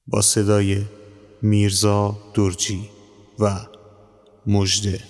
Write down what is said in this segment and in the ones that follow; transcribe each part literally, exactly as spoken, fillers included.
با صدای میرزا درجی و مژده.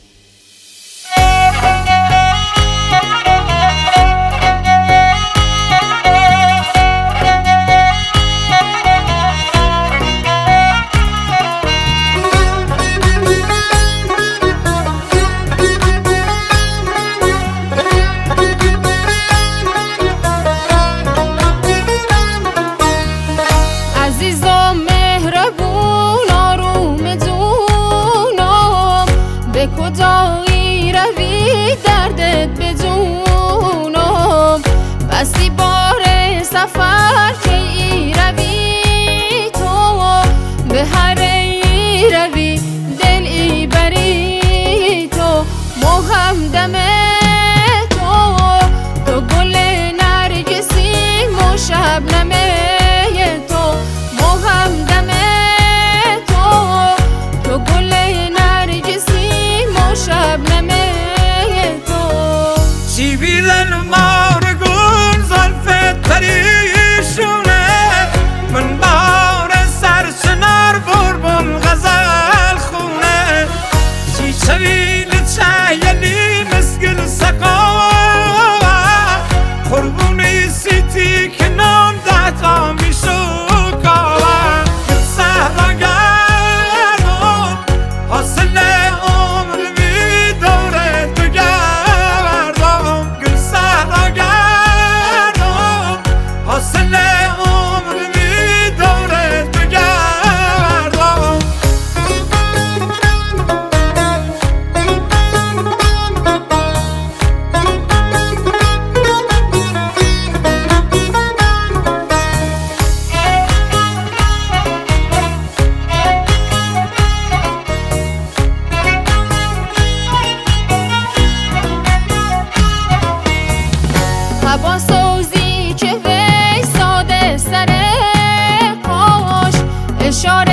به کجایی روی دردت بدونم، بسی بار سفر که ای روی تو، به هر ای روی دل ای بری تو، محمدم تو تو گل نرگسی و شبنم تو، محمدم تو تو گل نرگسی شبنمه تو، چی بیلن مارگون زلفت پریشونه، من بار سرسنار بربون غزل خونه، چی چویل چایلی مسگل سقا، قربونی سیتی کنام دهتا میشو کاوا، گل سهرا گردم حاصل با سوزی که وی ساده سر پاش اشاره